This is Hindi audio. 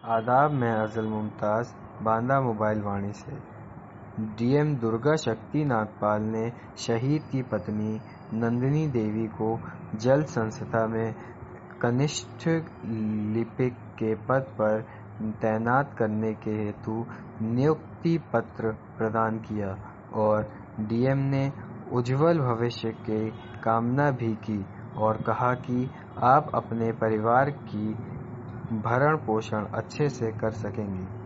आदाब, मैं अफजल मुमताज़, बांदा मोबाइल वाणी से। डीएम दुर्गा शक्ति नागपाल ने शहीद की पत्नी नंदिनी देवी को जल संस्था में कनिष्ठ लिपिक के पद पर तैनात करने के हेतु नियुक्ति पत्र प्रदान किया और डीएम ने उज्ज्वल भविष्य की कामना भी की और कहा कि आप अपने परिवार की भरण पोषण अच्छे से कर सकेंगी।